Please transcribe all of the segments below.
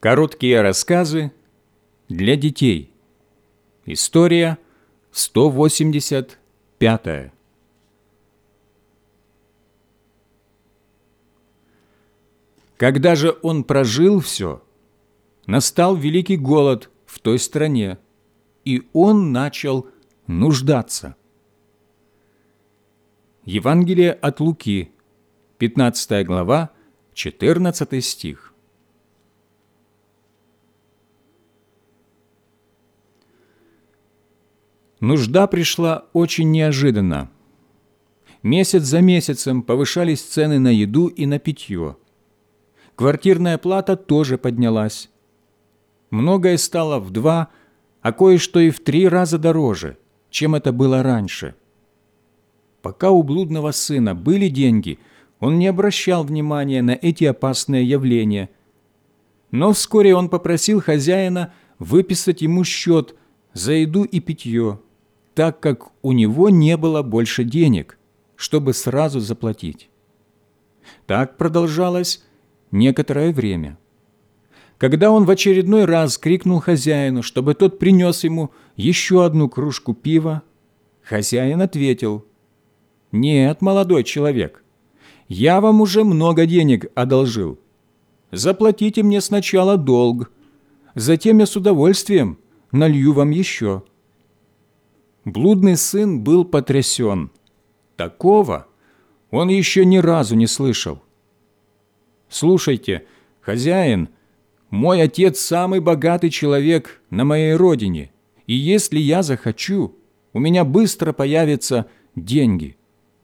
Короткие рассказы для детей. История 185. Когда же он прожил все, настал великий голод в той стране, и он начал нуждаться. Евангелие от Луки, 15 глава, 14 стих. Нужда пришла очень неожиданно. Месяц за месяцем повышались цены на еду и на питье. Квартирная плата тоже поднялась. Многое стало в 2, а кое-что и в 3 раза дороже, чем это было раньше. Пока у блудного сына были деньги, он не обращал внимания на эти опасные явления. Но вскоре он попросил хозяина выписать ему счет за еду и питье, так как у него не было больше денег, чтобы сразу заплатить. Так продолжалось некоторое время. Когда он в очередной раз крикнул хозяину, чтобы тот принес ему еще одну кружку пива, хозяин ответил: «Нет, молодой человек, я вам уже много денег одолжил. Заплатите мне сначала долг, затем я с удовольствием налью вам еще». Блудный сын был потрясен. Такого он еще ни разу не слышал. «Слушайте, хозяин, мой отец самый богатый человек на моей родине, и если я захочу, у меня быстро появятся деньги».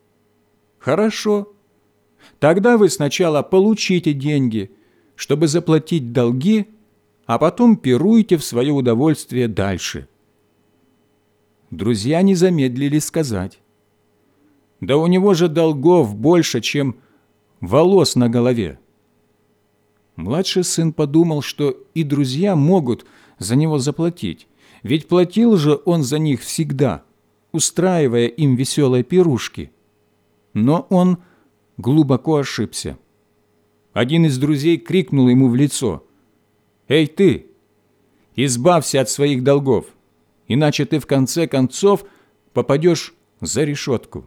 «Хорошо. Тогда вы сначала получите деньги, чтобы заплатить долги, а потом пируйте в свое удовольствие дальше». Друзья не замедлили сказать: «Да у него же долгов больше, чем волос на голове». Младший сын подумал, что и друзья могут за него заплатить, ведь платил же он за них всегда, устраивая им веселые пирушки. Но он глубоко ошибся. Один из друзей крикнул ему в лицо: «Эй ты, избавься от своих долгов, иначе ты в конце концов попадешь за решетку».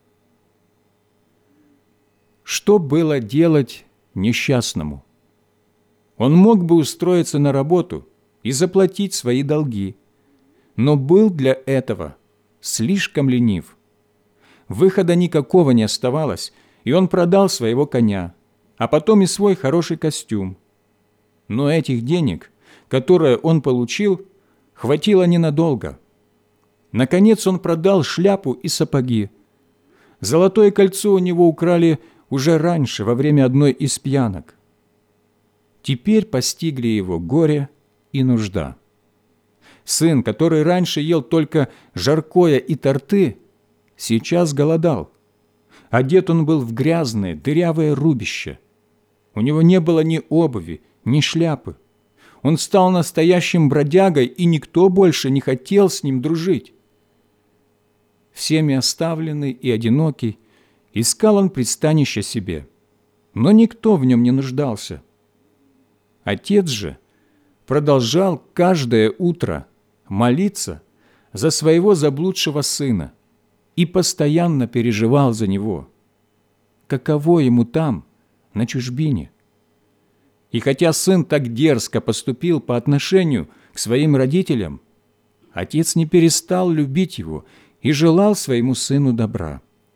Что было делать несчастному? Он мог бы устроиться на работу и заплатить свои долги, но был для этого слишком ленив. Выхода никакого не оставалось, и он продал своего коня, а потом и свой хороший костюм. Но этих денег, которые он получил, хватило ненадолго. Наконец он продал шляпу и сапоги. Золотое кольцо у него украли уже раньше, во время одной из пьянок. Теперь постигли его горе и нужда. Сын, который раньше ел только жаркое и торты, сейчас голодал. Одет он был в грязное, дырявое рубище. У него не было ни обуви, ни шляпы. Он стал настоящим бродягой, и никто больше не хотел с ним дружить. Всеми оставленный и одинокий, искал он пристанища себе, но никто в нем не нуждался. Отец же продолжал каждое утро молиться за своего заблудшего сына и постоянно переживал за него. Каково ему там, на чужбине? И хотя сын так дерзко поступил по отношению к своим родителям, отец не перестал любить его и желал своему сыну добра.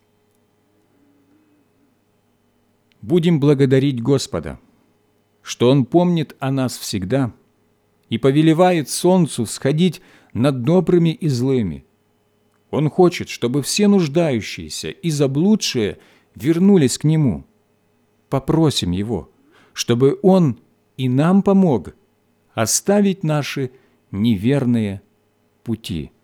Будем благодарить Господа, что Он помнит о нас всегда и повелевает солнцу всходить над добрыми и злыми. Он хочет, чтобы все нуждающиеся и заблудшие вернулись к Нему. Попросим Его, чтобы Он и нам помог оставить наши неверные пути.